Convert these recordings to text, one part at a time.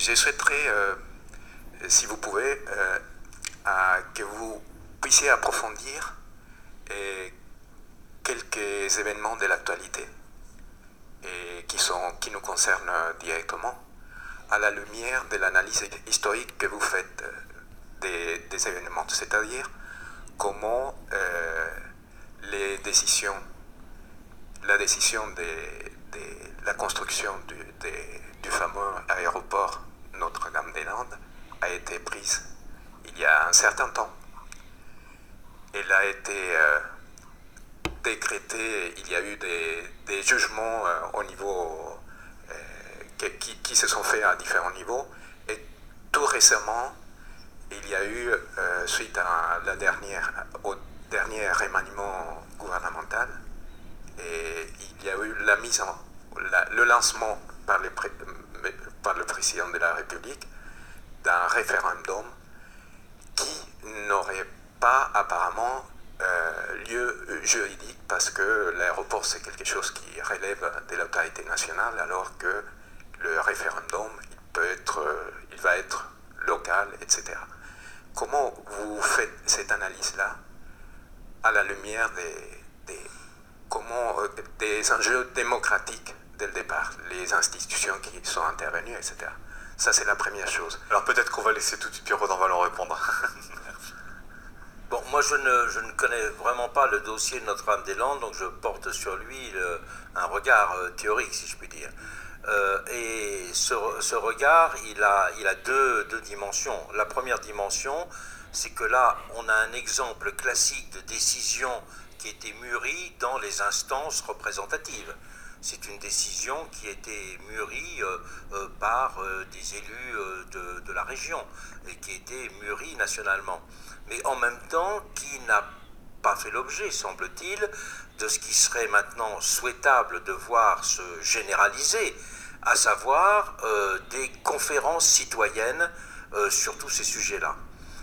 je souhaiterais, si vous pouvez, que vous puissiez approfondir quelques événements de l'actualité et qui nous concernent directement, à la lumière de l'analyse historique que vous faites des événements, c'est-à-dire comment la décision de la construction du fameux aéroport Notre-Dame-des-Landes a été prise il y a un certain temps. Elle a été décrétée, il y a eu des jugements au niveau qui se sont faits à différents niveaux, et tout récemment, il y a eu, suite au dernier remaniement gouvernemental, et il y a eu le lancement par le président de la République d'un référendum qui n'aurait pas apparemment lieu juridique, parce que l'aéroport c'est quelque chose qui relève de l'autorité nationale, alors que le référendum il va être local, etc. Comment vous faites cette analyse-là à la lumière des enjeux démocratiques dès le départ, les institutions qui sont intervenues, etc. Ça, c'est la première chose. Alors peut-être qu'on va laisser tout de suite Pierre Rodanval en répondre. Bon, moi je ne connais vraiment pas le dossier de Notre-Dame-des-Landes, donc je porte sur lui un regard théorique, si je puis dire. Et ce regard, il a deux dimensions. La première dimension, c'est que là, on a un exemple classique de décision qui a été mûrie dans les instances représentatives. C'est une décision qui a été mûrie par des élus de la région et qui a été mûrie nationalement. Mais en même temps, qui n'a pas fait l'objet, semble-t-il, de ce qui serait maintenant souhaitable de voir se généraliser, à savoir des conférences citoyennes sur tous ces sujets-là,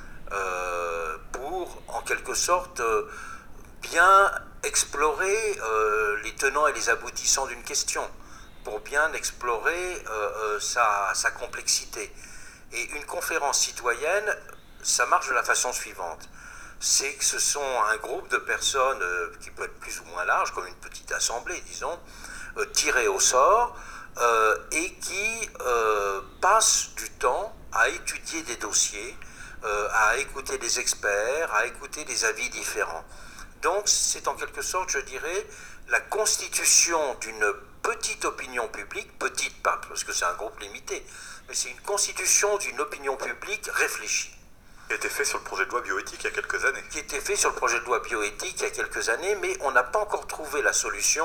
pour, en quelque sorte, bien explorer les tenants et les aboutissants d'une question, pour bien explorer sa complexité. Et une conférence citoyenne, ça marche de la façon suivante. C'est que ce sont un groupe de personnes qui peut être plus ou moins large, comme une petite assemblée, disons, tirées au sort, et qui passent du temps à étudier des dossiers, à écouter des experts, à écouter des avis différents. Donc c'est en quelque sorte, je dirais, la constitution d'une petite opinion publique, petite pas parce que c'est un groupe limité, mais c'est une constitution d'une opinion publique réfléchie. Qui a été fait sur le projet de loi bioéthique il y a quelques années. Qui a été fait sur le projet de loi bioéthique il y a quelques années, mais on n'a pas encore trouvé la solution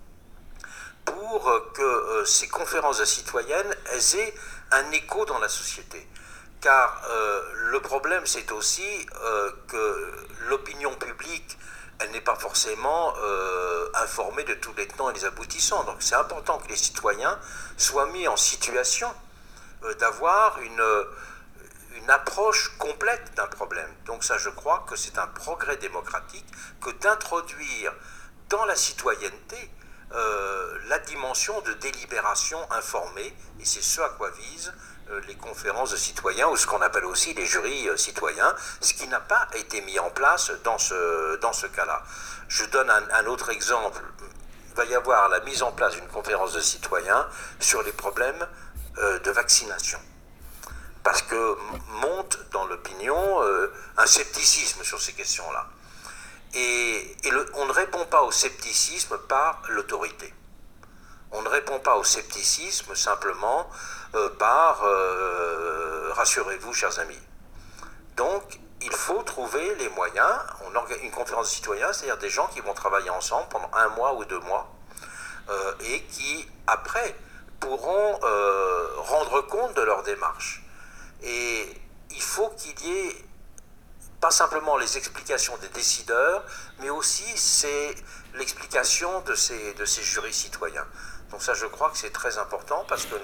pour que ces conférences citoyennes aient un écho dans la société. Car le problème, c'est aussi que l'opinion publique, elle n'est pas forcément informée de tous les tenants et les aboutissants. Donc c'est important que les citoyens soient mis en situation d'avoir une approche complète d'un problème. Donc ça, je crois que c'est un progrès démocratique que d'introduire dans la citoyenneté la dimension de délibération informée, et c'est ce à quoi visent les conférences de citoyens, ou ce qu'on appelle aussi les jurys citoyens, ce qui n'a pas été mis en place dans ce cas-là. Je donne un autre exemple. Il va y avoir la mise en place d'une conférence de citoyens sur les problèmes de vaccination. Parce que monte dans l'opinion un scepticisme sur ces questions-là. Et on ne répond pas au scepticisme par l'autorité. On ne répond pas au scepticisme simplement par rassurez-vous, chers amis. Donc, il faut trouver les moyens. On organise une conférence de citoyens, c'est-à-dire des gens qui vont travailler ensemble pendant 1 mois ou 2 mois et qui, après, pourront rendre compte de leur démarche. Et il faut qu'il y ait pas simplement les explications des décideurs, mais aussi l'explication de ces jurys citoyens. Donc ça, je crois que c'est très important, parce que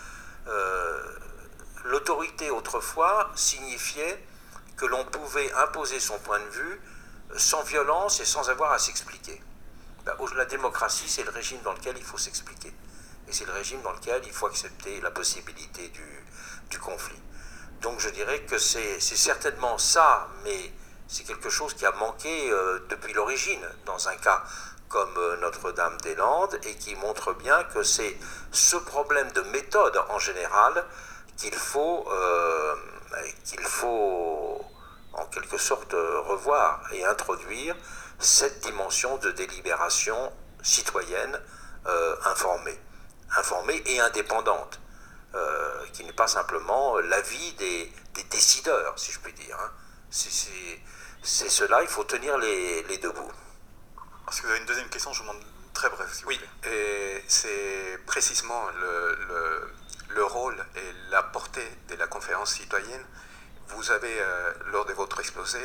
l'autorité autrefois signifiait que l'on pouvait imposer son point de vue sans violence et sans avoir à s'expliquer. La démocratie, c'est le régime dans lequel il faut s'expliquer. et c'est le régime dans lequel il faut accepter la possibilité du conflit. Donc je dirais que c'est certainement ça, mais c'est quelque chose qui a manqué depuis l'origine dans un cas comme Notre-Dame-des-Landes, et qui montre bien que c'est ce problème de méthode en général qu'il faut en quelque sorte revoir et introduire cette dimension de délibération citoyenne informée et indépendante, qui n'est pas simplement l'avis des décideurs, si je puis dire. Hein. C'est cela, il faut tenir les deux bouts. Est-ce que vous avez une deuxième question? Je vous demande très bref, s'il vous plaît. Oui, et c'est précisément le rôle et la portée de la conférence citoyenne. Vous avez, lors de votre exposé,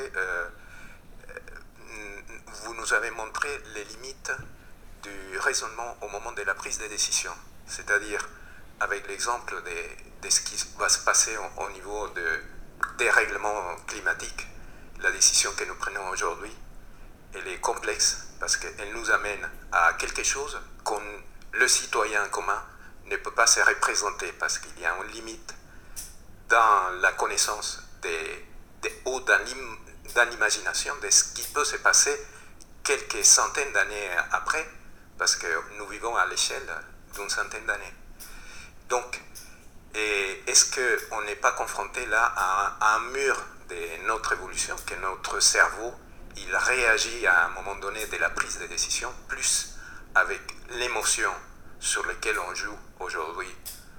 vous nous avez montré les limites du raisonnement au moment de la prise de décision, c'est-à-dire avec l'exemple de ce qui va se passer au niveau des règlements climatiques. La décision que nous prenons aujourd'hui, elle est complexe parce qu'elle nous amène à quelque chose que le citoyen commun ne peut pas se représenter, parce qu'il y a une limite dans la connaissance des hauts dans l'imagination de ce qui peut se passer quelques centaines d'années après, parce que nous vivons à l'échelle d'une centaine d'années. Donc, est-ce qu'on n'est pas confronté là à un mur de notre évolution, que notre cerveau, il réagit à un moment donné de la prise de décision, plus avec l'émotion sur laquelle on joue aujourd'hui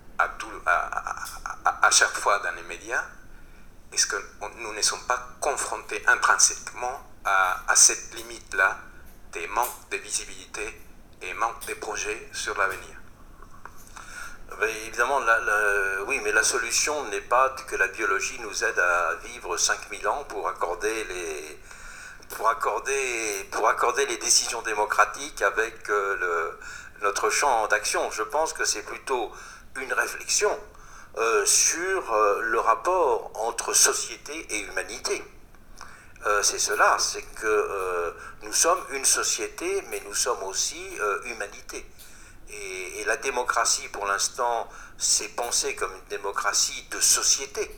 à chaque fois dans les médias? Est-ce que nous ne sommes pas confrontés intrinsèquement à cette limite-là des manques de visibilité et manque de projets sur l'avenir? Évidemment, oui, mais la solution n'est pas que la biologie nous aide à vivre 5000 ans pour accorder les décisions démocratiques avec notre champ d'action. Je pense que c'est plutôt une réflexion sur le rapport entre société et humanité. C'est cela, c'est que nous sommes une société, mais nous sommes aussi humanité. Et la démocratie, pour l'instant, c'est pensé comme une démocratie de société.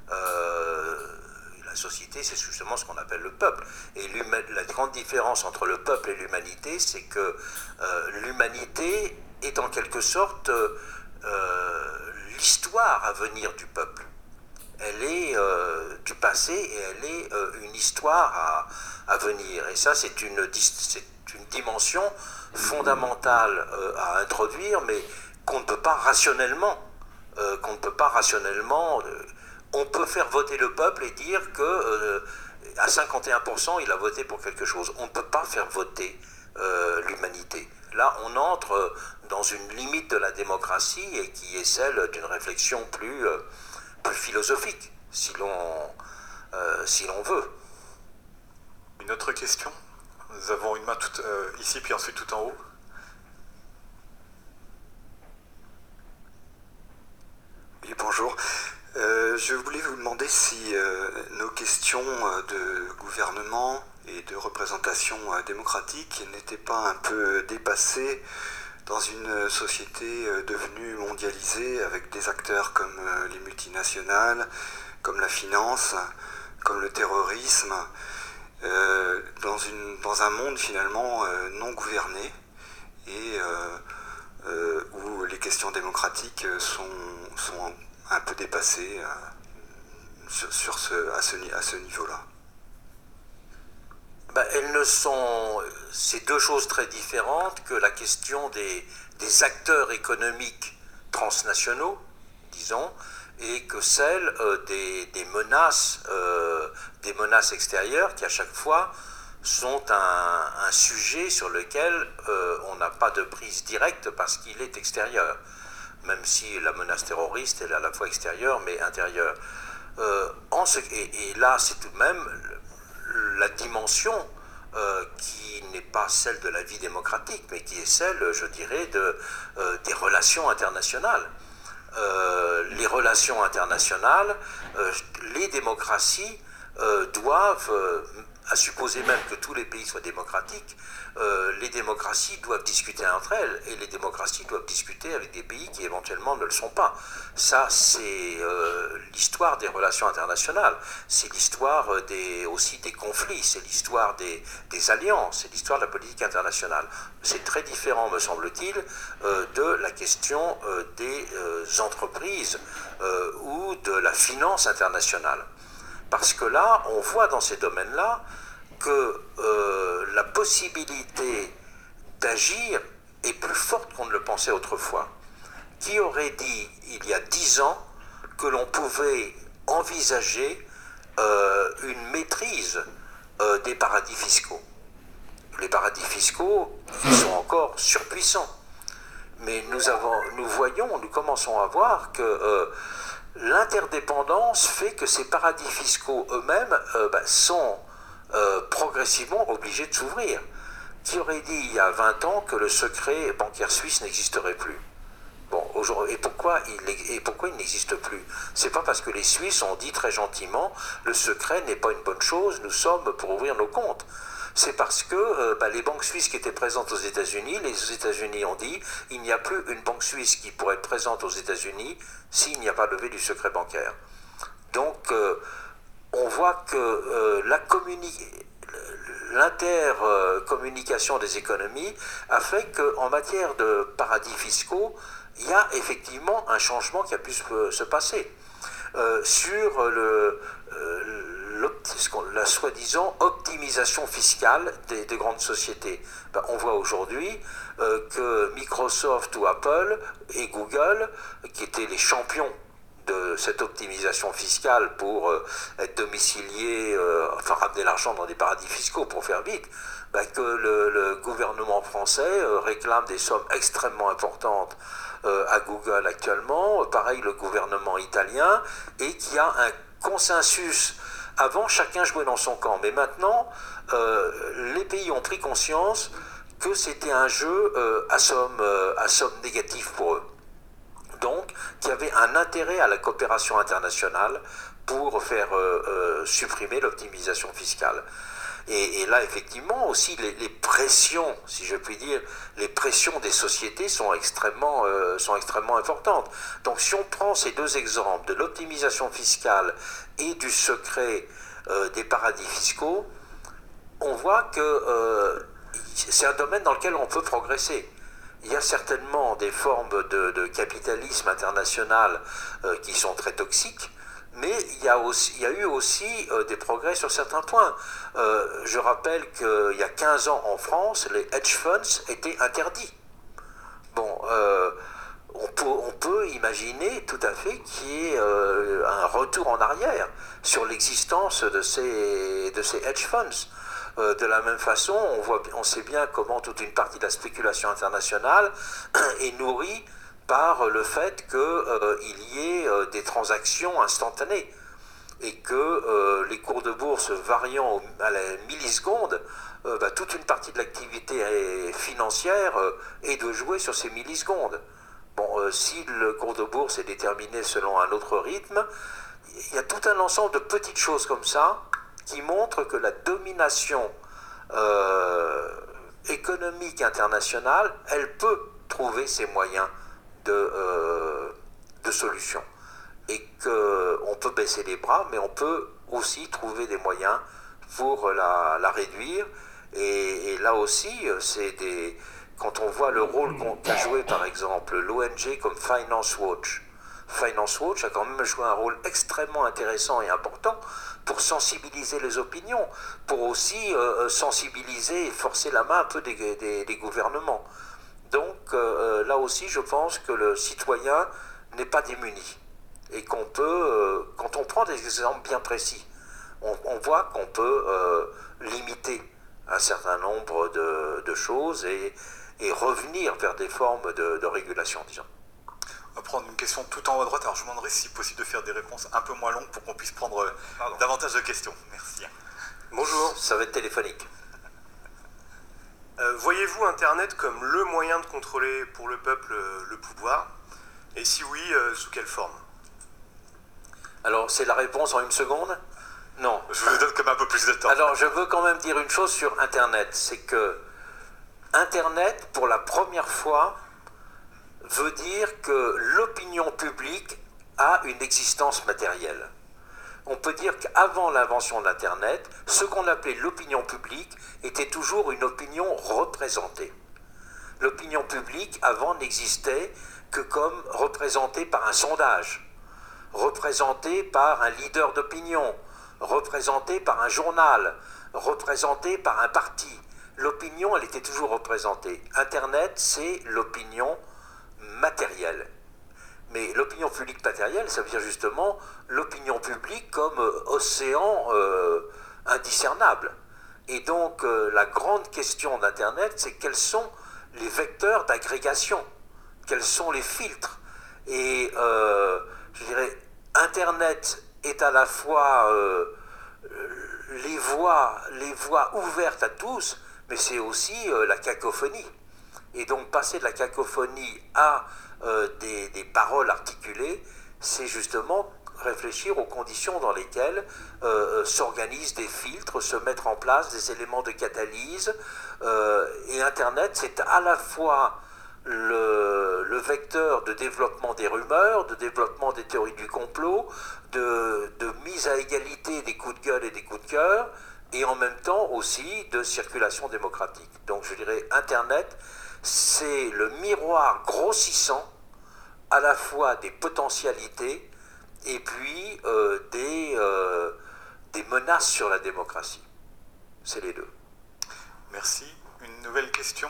La société, c'est justement ce qu'on appelle le peuple. Et la grande différence entre le peuple et l'humanité, c'est que l'humanité est en quelque sorte l'histoire à venir du peuple. Elle est du passé et elle est une histoire à venir. Et ça, c'est une dimension fondamentale à introduire, mais qu'on ne peut pas rationnellement, on peut faire voter le peuple et dire que à 51% il a voté pour quelque chose. On ne peut pas faire voter l'humanité. Là, on entre dans une limite de la démocratie, et qui est celle d'une réflexion plus philosophique, si l'on veut. Une autre question? Nous avons une main toute, ici, puis ensuite tout en haut. Oui, bonjour. Je voulais vous demander si nos questions de gouvernement et de représentation démocratique n'étaient pas un peu dépassées dans une société devenue mondialisée, avec des acteurs comme les multinationales, comme la finance, comme le terrorisme, dans un monde finalement non gouverné, et où les questions démocratiques sont un peu dépassées à ce niveau-là. C'est deux choses très différentes que la question des acteurs économiques transnationaux, disons, et que celle des menaces extérieures, qui à chaque fois sont un sujet sur lequel on n'a pas de prise directe parce qu'il est extérieur, même si la menace terroriste elle est à la fois extérieure mais intérieure. Et là, c'est tout de même la dimension qui n'est pas celle de la vie démocratique, mais qui est celle, je dirais, des relations internationales. Les relations internationales, les démocraties doivent à supposer même que tous les pays soient démocratiques, les démocraties doivent discuter entre elles, et les démocraties doivent discuter avec des pays qui éventuellement ne le sont pas. Ça, c'est l'histoire des relations internationales, c'est l'histoire aussi des conflits, c'est l'histoire des alliances, c'est l'histoire de la politique internationale. C'est très différent, me semble-t-il, de la question des entreprises ou de la finance internationale. Parce que là, on voit dans ces domaines-là que la possibilité d'agir est plus forte qu'on ne le pensait autrefois. Qui aurait dit, il y a 10 ans, que l'on pouvait envisager une maîtrise des paradis fiscaux? Les paradis fiscaux, ils sont encore surpuissants. Mais nous commençons à voir que l'interdépendance fait que ces paradis fiscaux eux-mêmes sont progressivement obligés de s'ouvrir. Qui aurait dit il y a 20 ans que le secret bancaire suisse n'existerait plus? Bon, et pourquoi il n'existe plus? C'est pas parce que les Suisses ont dit très gentiment le secret n'est pas une bonne chose, nous sommes pour ouvrir nos comptes. C'est parce que les banques suisses qui étaient présentes aux États-Unis, les États-Unis ont dit il n'y a plus une banque suisse qui pourrait être présente aux États-Unis s'il n'y a pas levé du secret bancaire. Donc on voit que l'intercommunication des économies a fait qu'en matière de paradis fiscaux, il y a effectivement un changement qui a pu se passer. Sur la soi-disant optimisation fiscale des grandes sociétés. On voit aujourd'hui que Microsoft ou Apple et Google, qui étaient les champions de cette optimisation fiscale pour être domiciliés, ramener l'argent dans des paradis fiscaux pour faire vite, que le gouvernement français réclame des sommes extrêmement importantes à Google actuellement, pareil le gouvernement italien, et qu'il y a un consensus. Avant, chacun jouait dans son camp, mais maintenant, les pays ont pris conscience que c'était un jeu à somme négative pour eux. Donc, qu'il y avait un intérêt à la coopération internationale pour faire supprimer l'optimisation fiscale. Et là, effectivement, aussi, les pressions, si je puis dire, les pressions des sociétés sont extrêmement importantes. Donc, si on prend ces deux exemples de l'optimisation fiscale et du secret des paradis fiscaux, on voit que c'est un domaine dans lequel on peut progresser. Il y a certainement des formes de capitalisme international qui sont très toxiques, mais il y a eu aussi des progrès sur certains points. Je rappelle qu'il y a 15 ans en France, les hedge funds étaient interdits. Bon, on peut imaginer tout à fait qu'il y ait un retour en arrière sur l'existence de ces hedge funds. De la même façon, on sait bien comment toute une partie de la spéculation internationale est nourrie par le fait qu'il y ait des transactions instantanées et que les cours de bourse variant à la milliseconde, toute une partie de l'activité financière est de jouer sur ces millisecondes. Bon, si le cours de bourse est déterminé selon un autre rythme, il y a tout un ensemble de petites choses comme ça qui montrent que la domination économique internationale, elle peut trouver ses moyens de solution. Et qu'on peut baisser les bras, mais on peut aussi trouver des moyens pour la réduire. Et là aussi, quand on voit le rôle qu'a joué par exemple l'ONG comme Finance Watch, Finance Watch a quand même joué un rôle extrêmement intéressant et important pour sensibiliser les opinions, pour aussi sensibiliser et forcer la main un peu des gouvernements. Donc là aussi, je pense que le citoyen n'est pas démuni et qu'on peut, quand on prend des exemples bien précis, on voit qu'on peut limiter un certain nombre de choses et revenir vers des formes de régulation, disons. On va prendre une question tout en haut à droite. Alors je vous demanderai si possible de faire des réponses un peu moins longues pour qu'on puisse prendre davantage de questions. Merci. Bonjour, ça va être téléphonique. Voyez-vous Internet comme le moyen de contrôler pour le peuple le pouvoir? Et si oui, sous quelle forme? Alors c'est la réponse en une seconde? Non. Je vous donne comme un peu plus de temps. Alors, je veux quand même dire une chose sur Internet, c'est que Internet, pour la première fois, veut dire que l'opinion publique a une existence matérielle. On peut dire qu'avant l'invention d'Internet, ce qu'on appelait l'opinion publique était toujours une opinion représentée. L'opinion publique, avant, n'existait que comme représentée par un sondage, représentée par un leader d'opinion, représentée par un journal, représentée par un parti. L'opinion, elle était toujours représentée. Internet, c'est l'opinion matérielle. Mais l'opinion publique matérielle, ça veut dire justement l'opinion publique comme océan indiscernable. Et donc, la grande question d'Internet, c'est quels sont les vecteurs d'agrégation, quels sont les filtres. Et je dirais, Internet est à la fois les voies ouvertes à tous, mais c'est aussi la cacophonie. Et donc, passer de la cacophonie à des paroles articulées, c'est justement réfléchir aux conditions dans lesquelles s'organisent des filtres, se mettre en place des éléments de catalyse. Et Internet, c'est à la fois le vecteur de développement des rumeurs, de développement des théories du complot, de mise à égalité des coups de gueule et des coups de cœur, et en même temps aussi de circulation démocratique. Donc je dirais Internet, c'est le miroir grossissant à la fois des potentialités et puis des menaces sur la démocratie. C'est les deux. Merci. Une nouvelle question?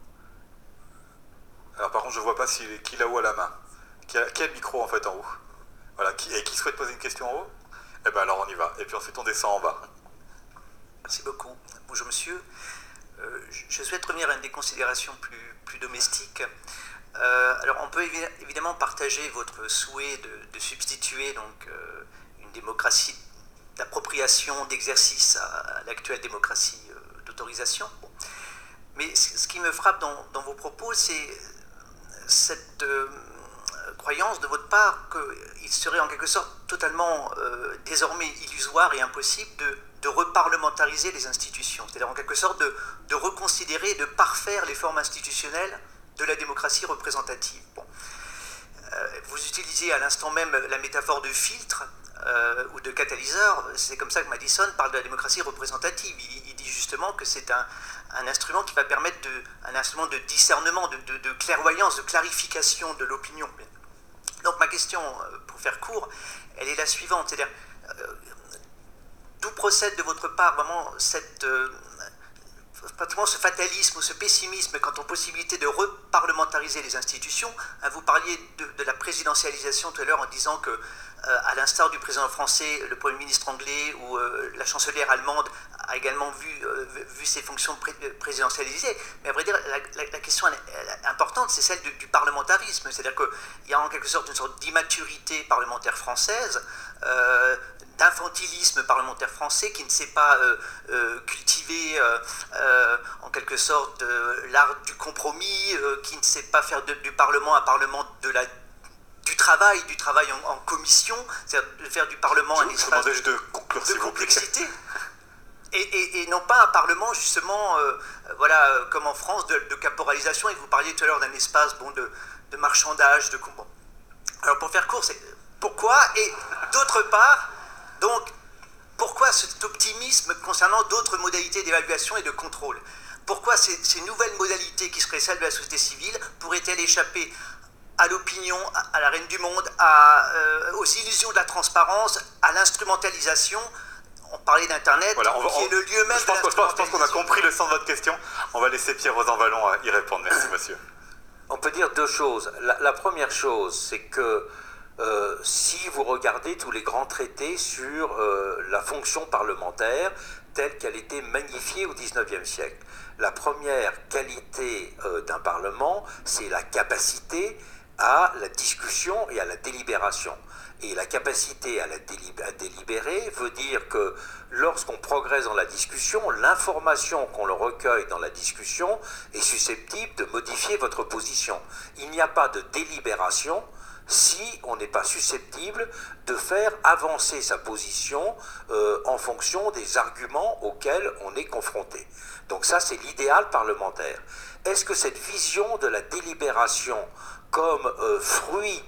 Alors par contre, je ne vois pas qui là-haut a la main. Qui a le micro en fait en haut? Voilà. Qui souhaite poser une question en haut? Eh bien alors on y va. Et puis ensuite on descend en bas. Merci beaucoup. Bonjour monsieur. Je souhaite revenir à une des considérations plus domestiques. Alors on peut évidemment partager votre souhait de substituer donc, une démocratie d'appropriation, d'exercice à l'actuelle démocratie d'autorisation. Bon. Mais ce qui me frappe dans vos propos, c'est cette croyance de votre part qu'il serait en quelque sorte totalement désormais illusoire et impossible de reparlementariser les institutions, c'est-à-dire en quelque sorte de reconsidérer, de parfaire les formes institutionnelles de la démocratie représentative. Bon. Vous utilisez à l'instant même la métaphore de filtre ou de catalyseur. C'est comme ça que Madison parle de la démocratie représentative. Il dit justement que c'est un instrument qui va permettre un instrument de discernement, de clairvoyance, de clarification de l'opinion. Donc ma question, pour faire court, elle est la suivante, c'est-à-dire d'où procède de votre part vraiment pratiquement ce fatalisme ou ce pessimisme quant aux possibilités de reparlementariser les institutions. Vous parliez de la présidentialisation tout à l'heure en disant que, à l'instar du président français, le Premier ministre anglais ou la chancelière allemande a également vu ses fonctions présidentialisées. Mais à vrai dire, la question importante, c'est celle du parlementarisme. C'est-à-dire qu'il y a en quelque sorte une sorte d'immaturité parlementaire française, d'infantilisme parlementaire français qui ne sait pas cultiver en quelque sorte l'art du compromis, qui ne sait pas faire du Parlement un Parlement du travail en commission, c'est-à-dire de faire du Parlement un espace de complexité. Et non pas un Parlement justement, voilà, comme en France, de caporalisation, et vous parliez tout à l'heure d'un espace de marchandage, de combat. Alors pour faire court, c'est pourquoi, et d'autre part, donc, pourquoi cet optimisme concernant d'autres modalités d'évaluation et de contrôle? Pourquoi ces nouvelles modalités qui seraient celles de la société civile pourraient-elles échapper à l'opinion, à la reine du monde, aux illusions de la transparence, à l'instrumentalisation? On parlait d'Internet, voilà, qui est le lieu même de l'instrumentalisation. Je pense qu'on a compris le sens de votre question. On va laisser Pierre Rosanvallon y répondre. Merci, monsieur. On peut dire deux choses. La première chose, c'est que si vous regardez tous les grands traités sur la fonction parlementaire telle qu'elle était magnifiée au XIXe siècle, la première qualité d'un parlement, c'est la capacité à la discussion et à la délibération. Et la capacité à délibérer veut dire que lorsqu'on progresse dans la discussion, l'information qu'on le recueille dans la discussion est susceptible de modifier votre position. Il n'y a pas de délibération si on n'est pas susceptible de faire avancer sa position en fonction des arguments auxquels on est confronté. Donc ça, c'est l'idéal parlementaire. Est-ce que cette vision de la délibération comme fruit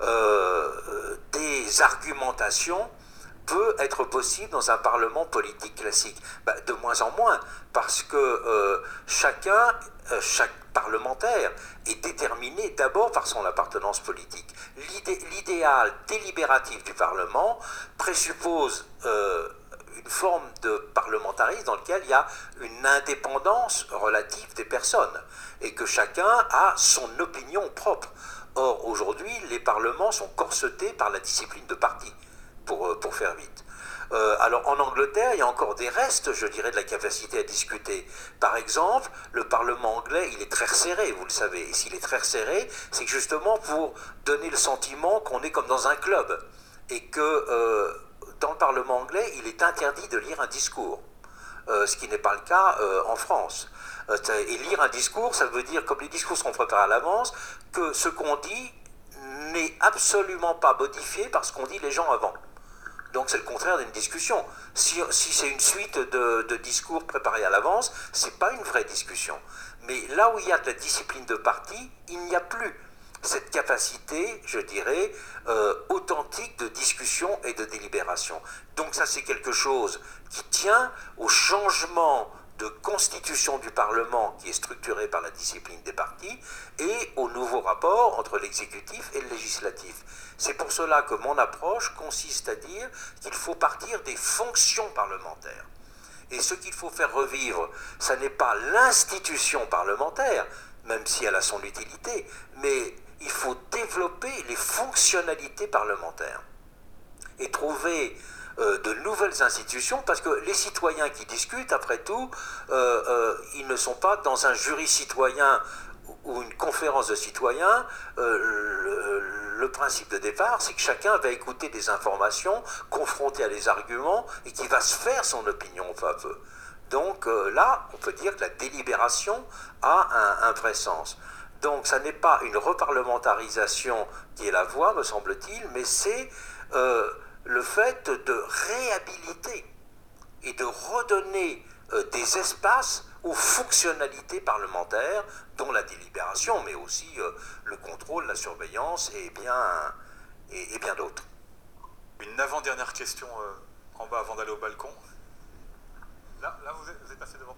des argumentations peut être possible dans un parlement politique classique? De moins en moins, parce que chaque parlementaire est déterminé d'abord par son appartenance politique. L'idéal délibératif du Parlement présuppose une forme de parlementarisme dans lequel il y a une indépendance relative des personnes et que chacun a son opinion propre. Or, aujourd'hui, les parlements sont corsetés par la discipline de parti, pour faire vite. Alors, en Angleterre, il y a encore des restes, je dirais, de la capacité à discuter. Par exemple, le Parlement anglais, il est très resserré, vous le savez. Et s'il est très resserré, c'est justement pour donner le sentiment qu'on est comme dans un club. Et que dans le Parlement anglais, il est interdit de lire un discours. Ce qui n'est pas le cas en France. Et lire un discours, ça veut dire, comme les discours seront préparés à l'avance, que ce qu'on dit n'est absolument pas modifié par ce qu'ont dit les gens avant. Donc c'est le contraire d'une discussion. Si c'est une suite de discours préparés à l'avance, c'est pas une vraie discussion. Mais là où il y a de la discipline de parti, il n'y a plus cette capacité, je dirais, authentique de discussion et de délibération. Donc ça, c'est quelque chose qui tient au changement de constitution du Parlement qui est structuré par la discipline des partis et au nouveau rapport entre l'exécutif et le législatif. C'est pour cela que mon approche consiste à dire qu'il faut partir des fonctions parlementaires. Et ce qu'il faut faire revivre, ça n'est pas l'institution parlementaire, même si elle a son utilité, mais il faut développer les fonctionnalités parlementaires et trouver de nouvelles institutions, parce que les citoyens qui discutent, après tout, ils ne sont pas dans un jury citoyen ou une conférence de citoyens. Le principe de départ, c'est que chacun va écouter des informations, confronté à des arguments, et qui va se faire son opinion peu à peu. Donc là, on peut dire que la délibération a un vrai sens. Donc ça n'est pas une reparlementarisation qui est la voie, me semble-t-il, mais c'est le fait de réhabiliter et de redonner des espaces aux fonctionnalités parlementaires, dont la délibération, mais aussi le contrôle, la surveillance et bien d'autres. Une avant-dernière question en bas avant d'aller au balcon. Là vous êtes passé devant.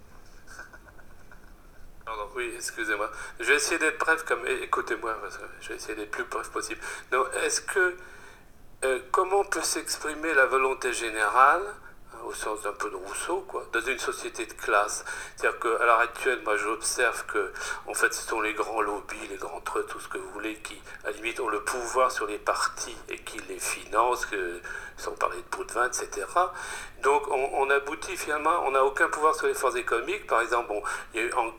Pardon, oui, excusez-moi. Je vais essayer d'être bref, écoutez-moi, je vais essayer d'être le plus bref possible. Donc, est-ce que, comment peut s'exprimer la volonté générale, au sens d'un peu de Rousseau, quoi, dans une société de classe? C'est-à-dire qu'à l'heure actuelle, moi j'observe que, en fait, ce sont les grands lobbies, les grands trucs, tout ce que vous voulez, qui, à la limite, ont le pouvoir sur les partis et qui les financent, sans parler de pots de vin, etc. Donc on aboutit finalement, on n'a aucun pouvoir sur les forces économiques. Par exemple, il y a eu en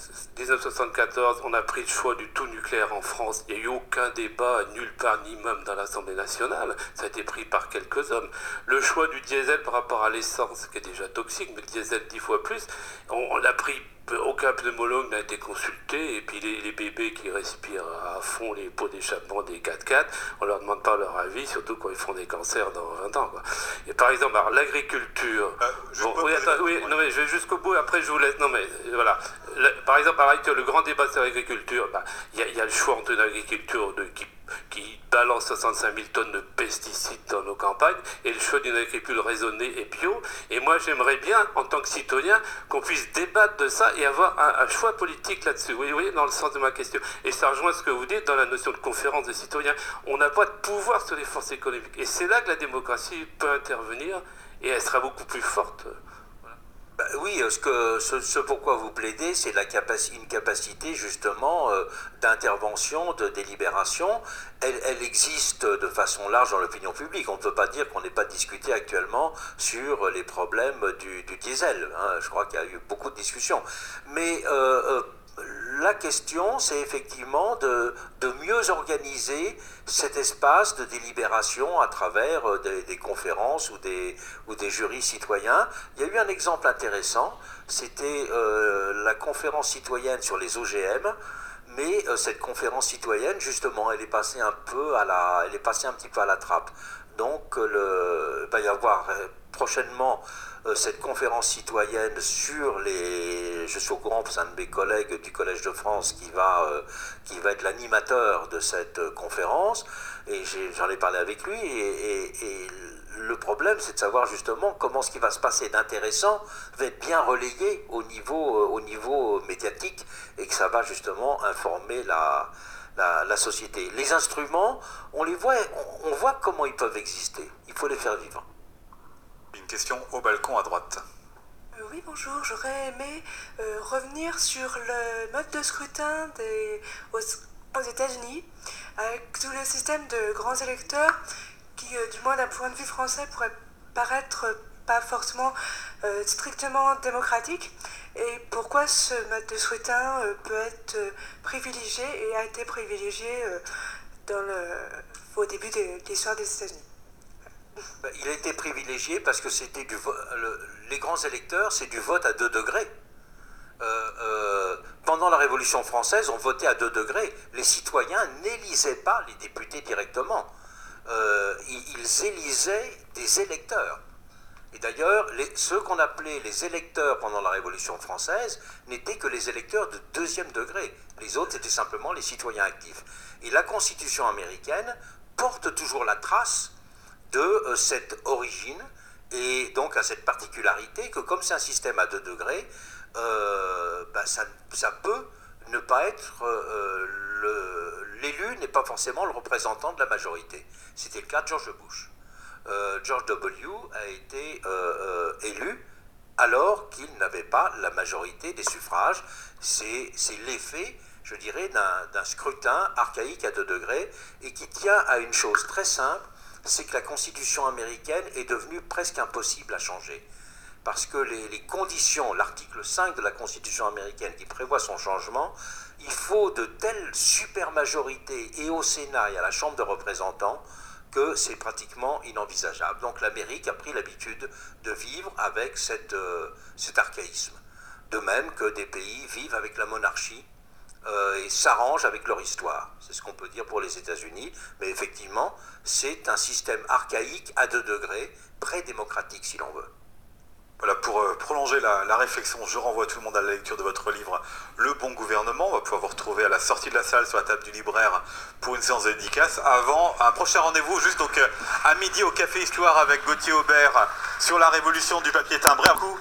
1974, on a pris le choix du tout nucléaire en France. Il n'y a eu aucun débat, nulle part, ni même dans l'Assemblée nationale. Ça a été pris par quelques hommes. Le choix du diesel par rapport à l'essence, qui est déjà toxique, mais le diesel 10 fois plus, on l'a pris. Aucun pneumologue n'a été consulté, et puis les bébés qui respirent à fond les pots d'échappement des 4x4, on leur demande pas leur avis, surtout quand ils font des cancers dans 20 ans, quoi. Et par exemple, l'agriculture... non mais je vais jusqu'au bout, après je vous laisse... Non mais voilà. Par exemple, le grand débat sur l'agriculture, il y a le choix entre une agriculture qui balance 65 000 tonnes de pesticides dans nos campagnes et le choix d'une agriculture raisonnée et bio. Et moi, j'aimerais bien, en tant que citoyen, qu'on puisse débattre de ça et avoir un choix politique là-dessus. Vous voyez, dans le sens de ma question. Et ça rejoint ce que vous dites dans la notion de conférence des citoyens. On n'a pas de pouvoir sur les forces économiques. Et c'est là que la démocratie peut intervenir et elle sera beaucoup plus forte. Oui, ce pourquoi vous plaidez, c'est une capacité justement d'intervention, de délibération. Elle existe de façon large dans l'opinion publique. On ne peut pas dire qu'on n'ait pas discuté actuellement sur les problèmes du diesel. Je crois qu'il y a eu beaucoup de discussions. Mais la question, c'est effectivement de mieux organiser cet espace de délibération à travers des conférences ou des jurys citoyens. Il y a eu un exemple intéressant, c'était la conférence citoyenne sur les OGM, Mais cette conférence citoyenne, justement, elle est passée un petit peu à la trappe. Donc, il va y avoir prochainement cette conférence citoyenne sur les... Je suis au courant, c'est un de mes collègues du Collège de France qui va être l'animateur de cette conférence, et j'en ai parlé avec lui, et le problème, c'est de savoir justement comment ce qui va se passer d'intéressant va être bien relayé au niveau médiatique, et que ça va justement informer la société. Les instruments, on voit comment ils peuvent exister. Il faut les faire vivre. Une question au balcon à droite. Oui, bonjour. J'aurais aimé revenir sur le mode de scrutin aux États-Unis, avec tout le système de grands électeurs qui, du moins d'un point de vue français, pourrait paraître pas forcément strictement démocratique. Et pourquoi ce mode de scrutin peut être privilégié et a été privilégié au début de l'histoire des États-Unis. Il a été privilégié parce que c'était les grands électeurs, c'est du vote à 2 degrés. Pendant la Révolution française, on votait à 2 degrés. Les citoyens n'élisaient pas les députés directement. Ils élisaient des électeurs. Et d'ailleurs, ceux qu'on appelait les électeurs pendant la Révolution française n'étaient que les électeurs de 2e degré. Les autres, c'était simplement les citoyens actifs. Et la Constitution américaine porte toujours la trace de cette origine, et donc à cette particularité que comme c'est un système à 2 degrés, ça peut ne pas être... l'élu n'est pas forcément le représentant de la majorité. C'était le cas de George Bush. George W. a été élu alors qu'il n'avait pas la majorité des suffrages. C'est l'effet, je dirais, d'un scrutin archaïque à 2 degrés, et qui tient à une chose très simple, c'est que la Constitution américaine est devenue presque impossible à changer. Parce que les conditions, l'article 5 de la Constitution américaine qui prévoit son changement, il faut de telles supermajorités, et au Sénat et à la Chambre des représentants, que c'est pratiquement inenvisageable. Donc l'Amérique a pris l'habitude de vivre avec cet archaïsme. De même que des pays vivent avec la monarchie et s'arrangent avec leur histoire. C'est ce qu'on peut dire pour les États-Unis, mais effectivement, c'est un système archaïque à 2 degrés, pré-démocratique si l'on veut. Voilà, pour prolonger la réflexion, je renvoie tout le monde à la lecture de votre livre « Le bon gouvernement ». On va pouvoir vous retrouver à la sortie de la salle sur la table du libraire pour une séance de dédicace. Avant, un prochain rendez-vous juste donc à midi au Café Histoire avec Gauthier Aubert sur la révolution du papier timbré. Un coup